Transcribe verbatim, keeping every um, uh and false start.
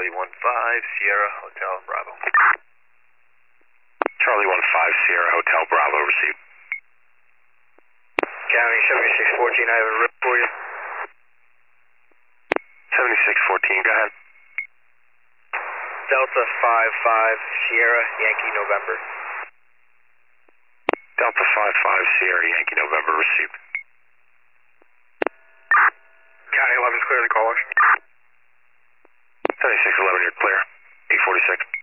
Charlie one five, Sierra Hotel Bravo. Charlie one five, Sierra Hotel Bravo, received. County seventy-six fourteen, I have a rip for you. seventy-six fourteen, go ahead. Delta five five, Sierra Yankee November. Delta five five, Sierra Yankee November, received. County eleven's clear, the caller. seventy-six eleven, you're clear. eight forty-six.